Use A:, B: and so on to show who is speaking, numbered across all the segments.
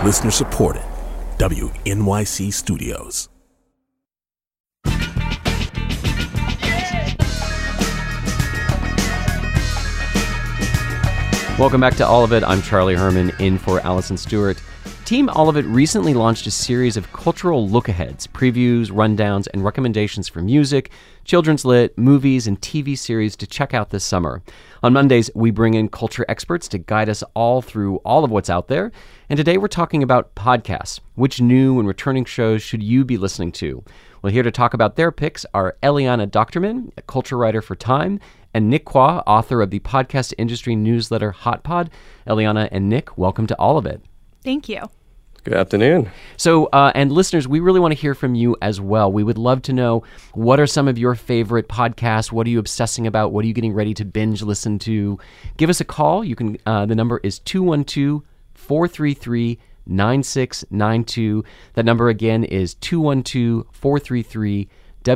A: Listener supported. WNYC Studios.
B: Welcome back to All of It. I'm Charlie Herman, in for Allison Stewart. Team All of It recently launched a series of cultural look-aheads, previews, rundowns, and recommendations for music, children's lit, movies, and TV series to check out this summer. On Mondays, we bring in culture experts to guide us all through all of what's out there. And today we're talking about podcasts. Which new and returning shows should you be listening to? Well, here to talk about their picks are Eliana Dochterman, a culture writer for Time, and Nick Quah, author of the podcast industry newsletter Hot Pod. Eliana and Nick, welcome to All of It.
C: Thank you.
D: Good afternoon.
B: So, and listeners, we really want to hear from you as well. We would love to know, what are some of your favorite podcasts? What are you obsessing about? What are you getting ready to binge listen to? Give us a call. You can. The number is 212-433-9692. That number again is 212-433-9692.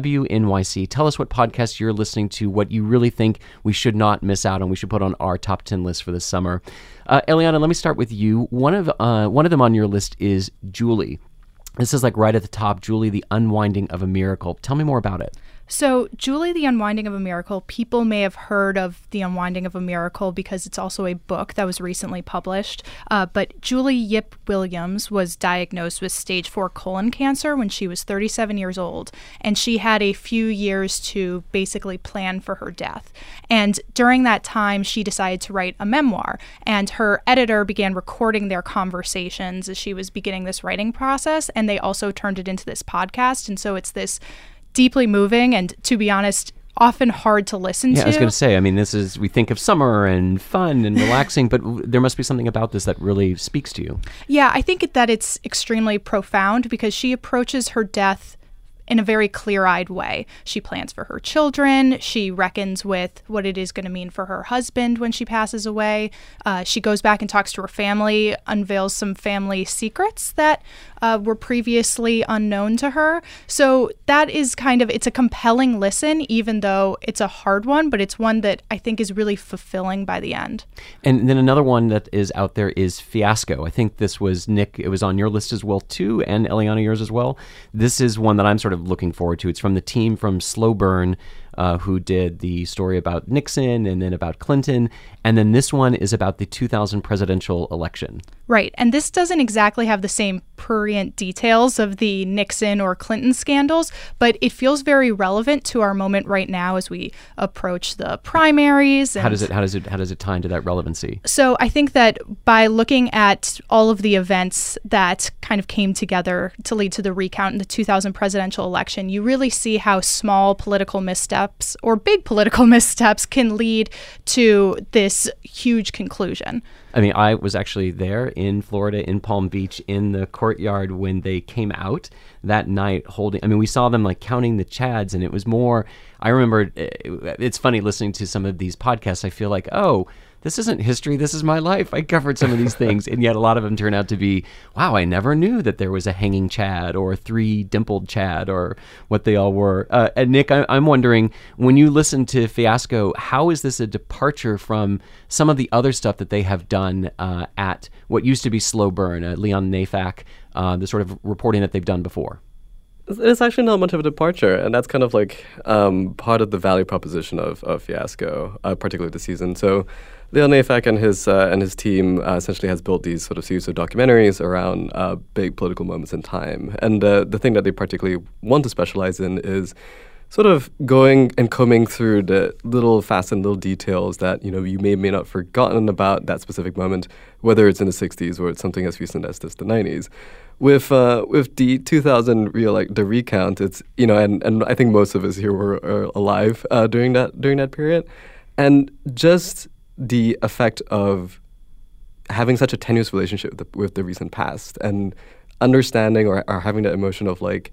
B: WNYC. Tell us what podcasts you're listening to, what you really think we should not miss out on, we should put on our top 10 list for this summer. Eliana, let me start with you. One of them on your list is Julie. This is like right at the top, Julie, the Unwinding of a Miracle. Tell me more about it.
C: So, Julie, the Unwinding of a Miracle, people may have heard of The Unwinding of a Miracle because it's also a book that was recently published. But Julie Yip Williams was diagnosed with stage 4 colon cancer when she was 37 years old. And she had a few years to basically plan for her death. And during that time, she decided to write a memoir. And her editor began recording their conversations as she was beginning this writing process. And they also turned it into this podcast. And so it's this deeply moving and, to be honest, often hard to listen to.
B: Yeah, I was going to say, I mean, we think of summer and fun and relaxing, but there must be something about this that really speaks to you.
C: Yeah, I think that it's extremely profound because she approaches her death in a very clear-eyed way. She plans for her children. She reckons with what it is going to mean for her husband when she passes away. She goes back and talks to her family, unveils some family secrets that were previously unknown to her. So that is it's a compelling listen, even though it's a hard one, but it's one that I think is really fulfilling by the end.
B: And then another one that is out there is Fiasco. I think this was, Nick, it was on your list as well too, and Eliana, yours as well. This is one that I'm sort of looking forward to. It's from the team from Slow Burn, who did the story about Nixon and then about Clinton. And then this one is about the 2000 presidential election.
C: Right. And this doesn't exactly have the same prurient details of the Nixon or Clinton scandals, but it feels very relevant to our moment right now as we approach the primaries. And
B: How does it tie into that relevancy?
C: So I think that by looking at all of the events that kind of came together to lead to the recount in the 2000 presidential election, you really see how small political missteps or big political missteps can lead to this huge conclusion.
B: I mean, I was actually there in Florida, in Palm Beach, in the courtyard when they came out that night we saw them like counting the Chads, and it was more, I remember, it's funny listening to some of these podcasts, I feel like, oh, this isn't history, this is my life. I covered some of these things, and yet a lot of them turn out to be, wow, I never knew that there was a hanging Chad or 3 dimpled Chad or what they all were. And Nick, I'm wondering, when you listen to Fiasco, how is this a departure from some of the other stuff that they have done at what used to be Slow Burn, Leon Neyfakh, the sort of reporting that they've done before?
D: It's actually not much of a departure, and that's kind of like part of the value proposition of Fiasco, particularly this season. So Leon Neyfakh and his team essentially has built these sort of series of documentaries around big political moments in time. And the thing that they particularly want to specialize in is sort of going and combing through the little facets and little details that, you may not have forgotten about that specific moment, whether it's in the 60s or it's something as recent as the 90s. With the 2000 the recount, it's, and I think most of us here were alive during that period. And just the effect of having such a tenuous relationship with the recent past and understanding or having that emotion of like,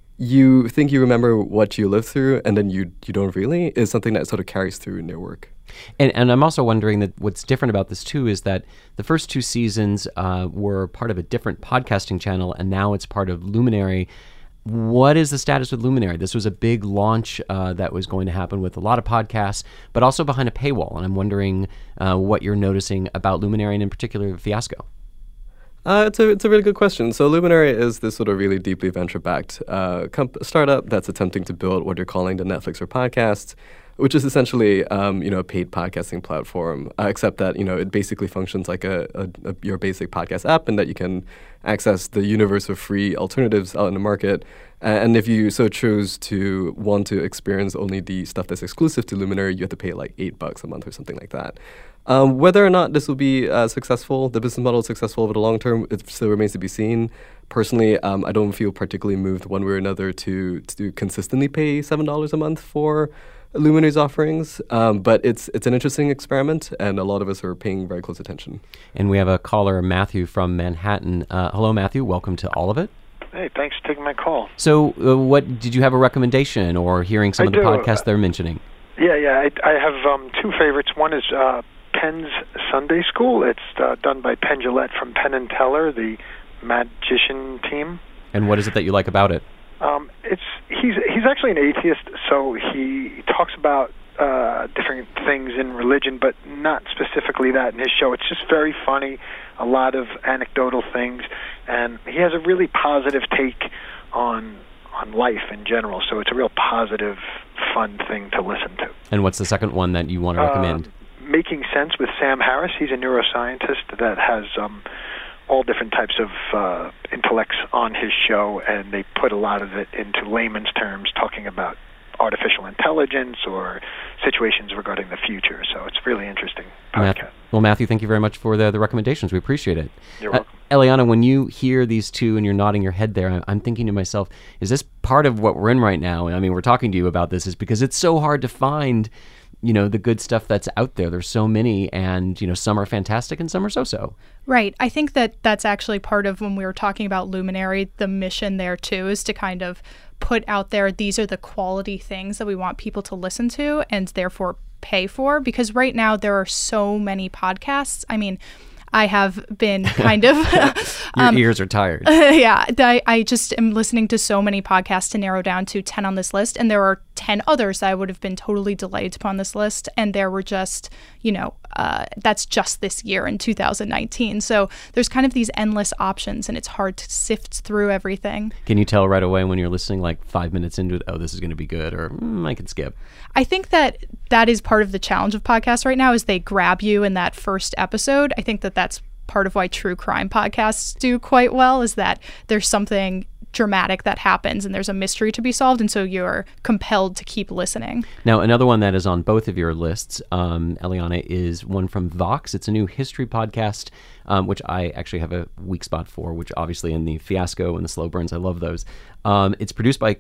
D: you think you remember what you lived through and then you don't really, is something that sort of carries through in their work.
B: And I'm also wondering that what's different about this too is that the first 2 seasons were part of a different podcasting channel, and now it's part of Luminary. What is the status with Luminary? This was a big launch that was going to happen with a lot of podcasts, but also behind a paywall. And I'm wondering what you're noticing about Luminary and in particular Fiasco.
D: It's a really good question. So Luminary is this sort of really deeply venture-backed startup that's attempting to build what you're calling the Netflix for podcasts, which is essentially a paid podcasting platform, except that it basically functions like your basic podcast app, and that you can access the universe of free alternatives out in the market. And if you so choose to want to experience only the stuff that's exclusive to Luminary, you have to pay like $8 a month or something like that. Whether or not this will be successful, the business model is successful over the long term, it still remains to be seen. Personally, I don't feel particularly moved one way or another to consistently pay $7 a month for Luminary's offerings, but it's an interesting experiment, and a lot of us are paying very close attention.
B: And we have a caller, Matthew from Manhattan. Hello, Matthew. Welcome to All of It.
E: Hey, thanks for taking my call.
B: So, what did you have a recommendation or hearing some of the podcasts they're mentioning?
E: Yeah. I have two favorites. One is Penn's Sunday School. It's done by Penn Jillette from Penn and Teller, the magician team.
B: And what is it that you like about it?
E: He's actually an atheist, so he talks about different things in religion, but not specifically that in his show. It's just very funny, a lot of anecdotal things, and he has a really positive take on life in general, so it's a real positive, fun thing to listen to.
B: And what's the second one that you want to recommend?
E: Making Sense with Sam Harris. He's a neuroscientist that has all different types of intellects on his show, and they put a lot of it into layman's terms, talking about artificial intelligence or situations regarding the future. So it's really interesting podcast.
B: Well, Matthew, thank you very much for the recommendations. We appreciate it.
E: You're welcome.
B: Eliana, when you hear these two and you're nodding your head there, I'm thinking to myself, is this part of what we're in right now? I mean, we're talking to you about this is because it's so hard to find the good stuff that's out there. There's so many, and, some are fantastic and some are so-so.
C: Right. I think that's actually part of when we were talking about Luminary, the mission there too is to kind of put out there, these are the quality things that we want people to listen to and therefore pay for, because right now there are so many podcasts. I mean, I have been kind of...
B: Your ears are tired.
C: Yeah. I just am listening to so many podcasts to narrow down to 10 on this list. And there are 10 others that I would have been totally delighted to put on this list. And there were just, that's just this year in 2019. So there's kind of these endless options, and it's hard to sift through everything.
B: Can you tell right away when you're listening, like 5 minutes into it, oh, this is going to be good, or I can skip?
C: I think that is part of the challenge of podcasts right now, is they grab you in that first episode. I think that's part of why true crime podcasts do quite well, is that there's something dramatic that happens and there's a mystery to be solved, and so you're compelled to keep listening.
B: Now, another one that is on both of your lists, Eliana, is one from Vox. It's a new history podcast, which I actually have a weak spot for, which obviously in the Fiasco and the Slow Burns, I love those. It's produced by,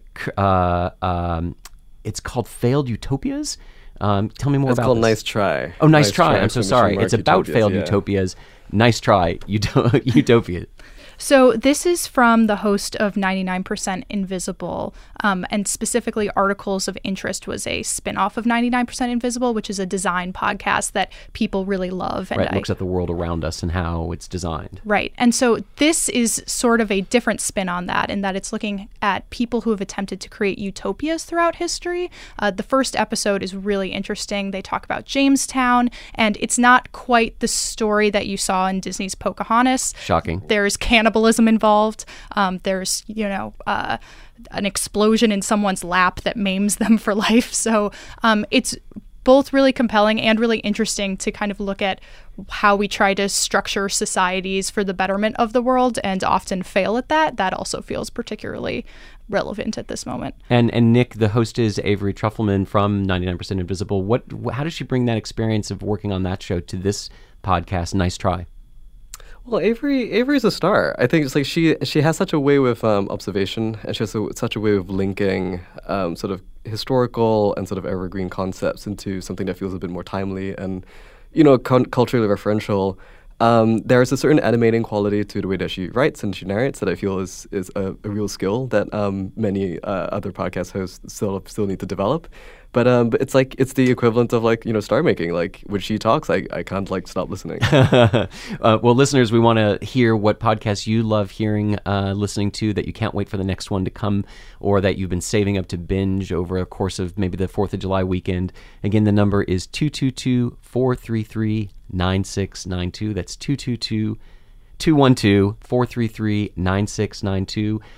B: it's called Failed Utopias. Tell me more about it.
D: It's called Nice Try.
B: Oh, Nice Try. I'm so sorry. It's about failed utopias. Nice Try. Utopia.
C: So this is from the host of 99% Invisible, and specifically Articles of Interest was a spinoff of 99% Invisible, which is a design podcast that people really love. And
B: right, looks at the world around us and how it's designed.
C: Right, and so this is sort of a different spin on that, in that it's looking at people who have attempted to create utopias throughout history. The first episode is really interesting. They talk about Jamestown, and it's not quite the story that you saw in Disney's Pocahontas.
B: Shocking.
C: There's cannibalism involved. There's, an explosion in someone's lap that maims them for life. So it's both really compelling and really interesting to kind of look at how we try to structure societies for the betterment of the world and often fail at that. That also feels particularly relevant at this moment.
B: And Nick, the host, is Avery Trufelman from 99% Invisible. How does she bring that experience of working on that show to this podcast, Nice Try?
D: Well, Avery's a star. I think it's like she has such a way with observation, and she has such a way of linking sort of historical and sort of evergreen concepts into something that feels a bit more timely and, culturally referential. There's a certain animating quality to the way that she writes and she narrates that I feel is a real skill that many other podcast hosts still need to develop. But it's like it's the equivalent of star making. Like when she talks, I can't stop listening.
B: Well, listeners, we want to hear what podcasts you love listening to, that you can't wait for the next one to come, or that you've been saving up to binge over a course of maybe the 4th of July weekend. Again, the number is 222-433-9692. That's 212-433-9692,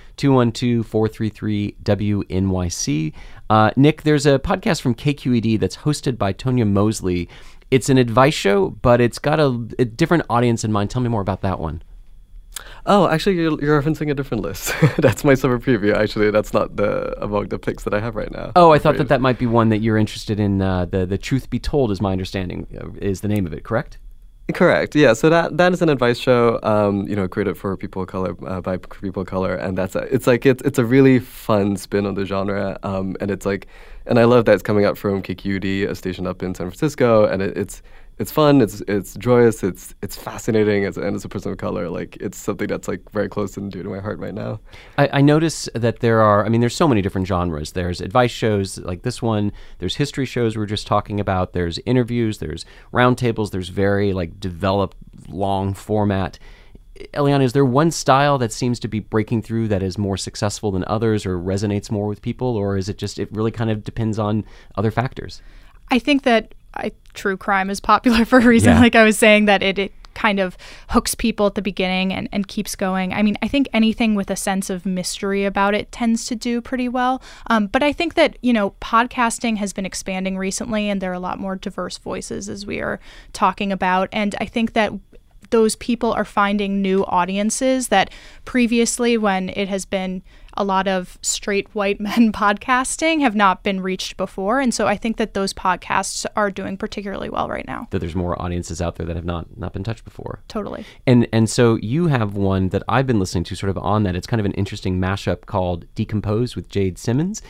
B: 212-433-WNYC. Nick, there's a podcast from KQED that's hosted by Tonya Mosley. It's an advice show, but it's got a different audience in mind. Tell me more about that one.
D: Oh, actually, you're referencing a different list. That's my summer preview. Actually, that's not among the picks that I have right now.
B: Oh, I thought that might be one that you're interested in. The Truth Be Told is my understanding, is the name of it, correct?
D: Correct. Yeah. So that is an advice show, created for people of color by people of color, and it's a really fun spin on the genre, and I love that it's coming out from KQED, a station up in San Francisco, and it's fun, it's joyous, it's fascinating, and as a person of color, like it's something that's like very close and dear to my heart right now.
B: I notice that there's so many different genres. There's advice shows like this one, there's history shows we were just talking about, there's interviews, there's roundtables, there's very like developed long format. Eliana, is there one style that seems to be breaking through that is more successful than others or resonates more with people, or is it really kind of depends on other factors?
C: I think that true crime is popular for a reason.
B: Yeah.
C: Like I was saying, that it kind of hooks people at the beginning and keeps going. I mean, I think anything with a sense of mystery about it tends to do pretty well. But I think that, podcasting has been expanding recently, and there are a lot more diverse voices, as we are talking about. And I think that those people are finding new audiences that previously, when it has been a lot of straight white men podcasting, have not been reached before. And so I think that those podcasts are doing particularly well right now.
B: That there's more audiences out there that have not been touched before.
C: Totally.
B: And so you have one that I've been listening to sort of on that. It's kind of an interesting mashup called Decomposed with Jade Simmons.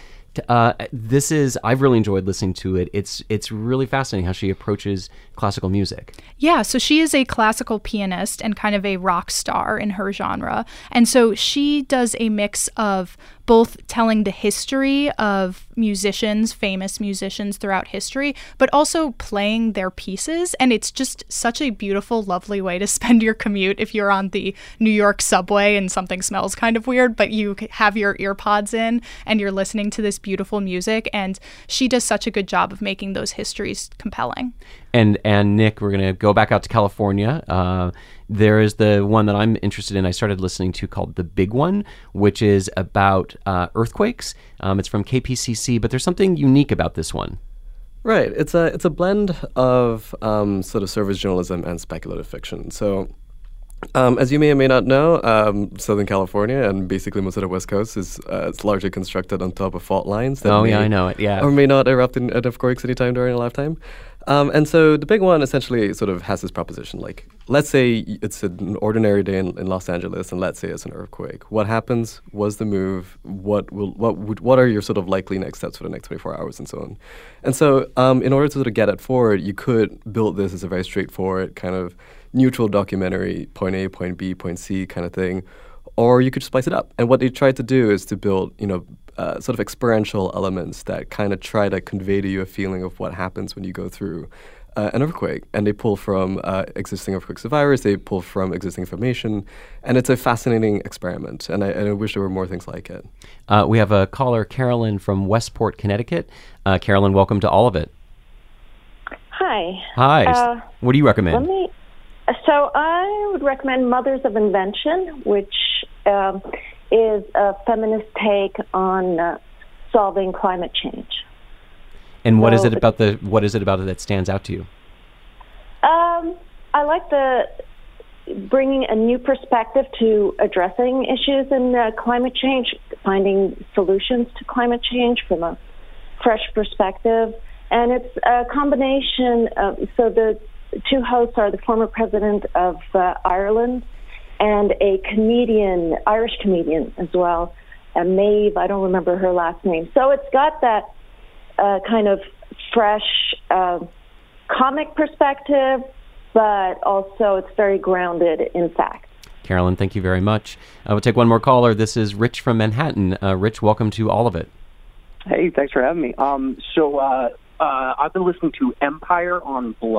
B: I've really enjoyed listening to it. It's really fascinating how she approaches classical music.
C: Yeah, so she is a classical pianist and kind of a rock star in her genre. And so she does a mix of both telling the history of musicians, famous musicians throughout history, but also playing their pieces. And it's just such a beautiful, lovely way to spend your commute if you're on the New York subway and something smells kind of weird, but you have your ear pods in and you're listening to this beautiful music. And she does such a good job of making those histories compelling.
B: And Nick, we're going to go back out to California. There is the one that I'm interested in. I started listening to called The Big One, which is about earthquakes. It's from KPCC, but there's something unique about this one.
D: Right. It's a blend of sort of service journalism and speculative fiction. So, as you may or may not know, Southern California and basically most of the West Coast is it's largely constructed on top of fault lines. That
B: I know it. Yeah.
D: Or may not erupt in earthquakes anytime during a lifetime. And so the big one essentially sort of has this proposition, like, let's say it's an ordinary day in Los Angeles, and let's say it's an earthquake. What happens? What's the move? What are your sort of likely next steps for the next 24 hours, and so on? And so in order to sort of get it forward, you could build this as a very straightforward kind of neutral documentary, point A, point B, point C kind of thing, or you could spice it up. And what they tried to do is to build, sort of experiential elements that kind of try to convey to you a feeling of what happens when you go through an earthquake. And they pull from existing earthquake survivors, they pull from existing information, and it's a fascinating experiment. And I wish there were more things like it.
B: We have a caller, Carolyn from Westport, Connecticut. Carolyn, welcome to All of It.
F: Hi.
B: Hi. What do you recommend?
F: So I would recommend Mothers of Invention, which is a feminist take on solving climate change.
B: And what is it about it that stands out to you?
F: I like bringing a new perspective to addressing issues in climate change, finding solutions to climate change from a fresh perspective. And it's a combination so the two hosts are the former president of Ireland and a Irish comedian as well, Maeve, I don't remember her last name. So it's got that kind of fresh comic perspective, but also it's very grounded in fact.
B: Carolyn, thank you very much. We'll take one more caller. This is Rich from Manhattan. Rich, welcome to All of It.
G: Hey, thanks for having me. I've been listening to Empire on Blood.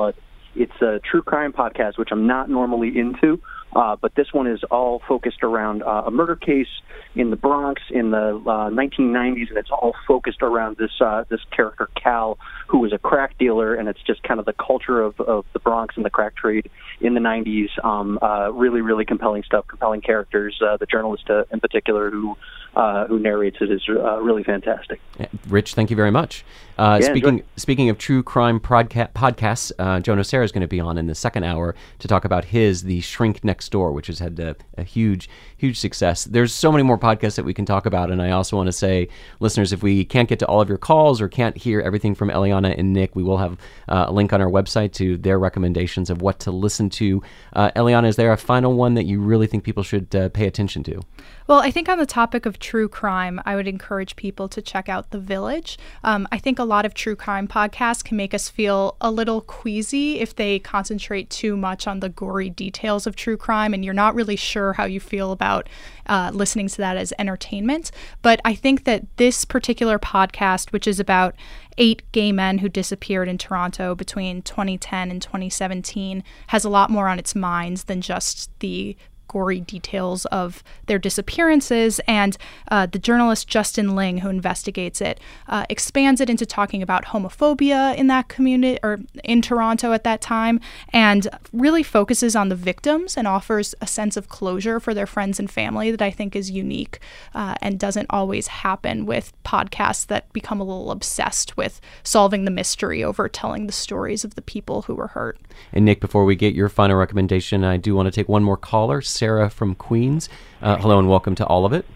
G: It's a true crime podcast, which I'm not normally into, but this one is all focused around a murder case in the Bronx in the 1990s, and it's all focused around this character, Cal, who was a crack dealer, and it's just kind of the culture of the Bronx and the crack trade in the 90s. Really, really compelling stuff, compelling characters. The journalist in particular who narrates it is really fantastic.
B: Rich, thank you very much. Speaking of true crime podcasts, Joe Nocera is going to be on in the second hour to talk about The Shrink Next Door, which has had a huge success. There's so many more podcasts that we can talk about, and I also want to say, listeners, if we can't get to all of your calls or can't hear everything from Eliana and Nick, we will have a link on our website to their recommendations of what to listen to. Eliana, is there a final one that you really think people should pay attention to?
C: Well, I think on the topic of true crime, I would encourage people to check out The Village. I think a lot of true crime podcasts can make us feel a little queasy if they concentrate too much on the gory details of true crime, and you're not really sure how you feel about listening to that as entertainment. But I think that this particular podcast, which is about 8 gay men who disappeared in Toronto between 2010 and 2017, has a lot more on its minds than just the gory details of their disappearances, and the journalist Justin Ling, who investigates it, expands it into talking about homophobia in that community, or in Toronto at that time, and really focuses on the victims and offers a sense of closure for their friends and family that I think is unique and doesn't always happen with podcasts that become a little obsessed with solving the mystery over telling the stories of the people who were hurt.
B: And Nick, before we get your final recommendation, I do want to take one more caller. Sarah from Queens. Hello and welcome to All of It.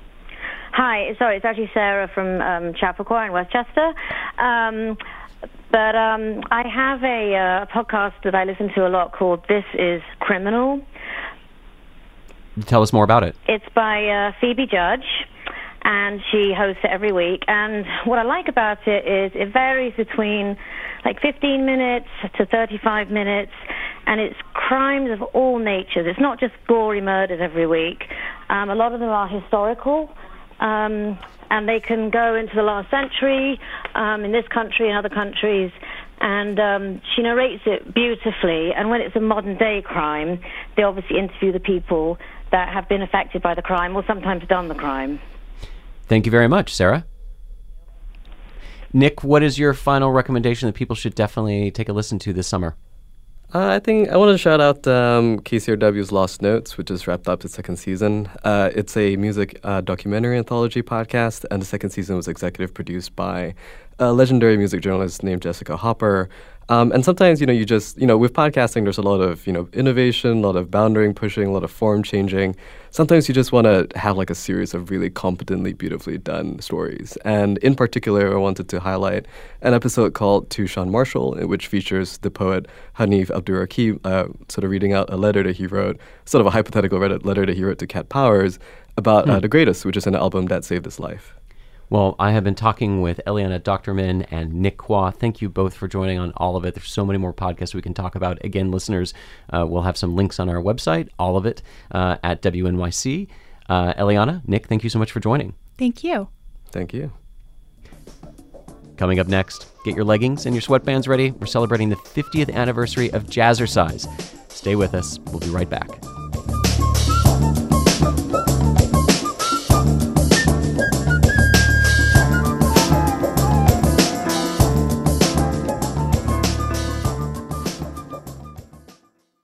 H: Hi, sorry, it's actually Sarah from Chappaqua in Westchester. But I have a podcast that I listen to a lot called This Is Criminal.
B: Tell us more about it.
H: It's by Phoebe Judge, and she hosts it every week. And what I like about it is it varies between like 15 minutes to 35 minutes, and it's crimes of all natures. It's not just gory murders every week. A lot of them are historical, and they can go into the last century, in this country and other countries, and she narrates it beautifully. And when it's a modern-day crime, they obviously interview the people that have been affected by the crime or sometimes done the crime.
B: Thank you very much, Sarah. Nick, what is your final recommendation that people should definitely take a listen to this summer?
D: I think I want to shout out KCRW's Lost Notes, which just wrapped up its second season. It's a music documentary anthology podcast, and the second season was executive produced by a legendary music journalist named Jessica Hopper. And sometimes, you just, with podcasting, there's a lot of, innovation, a lot of boundary pushing, a lot of form changing. Sometimes you just want to have like a series of really competently, beautifully done stories. And in particular, I wanted to highlight an episode called To Sean Marshall, which features the poet Hanif Abdurraqib sort of reading out a letter that he wrote, sort of a hypothetical letter that he wrote to Cat Powers about The Greatest, which is an album that saved his life.
B: Well, I have been talking with Eliana Docterman and Nick Quah. Thank you both for joining on All of It. There's so many more podcasts we can talk about. Again, listeners, we'll have some links on our website, all of it, at WNYC. Eliana, Nick, thank you so much for joining.
C: Thank you.
D: Thank you.
B: Coming up next, get your leggings and your sweatbands ready. We're celebrating the 50th anniversary of Jazzercise. Stay with us. We'll be right back.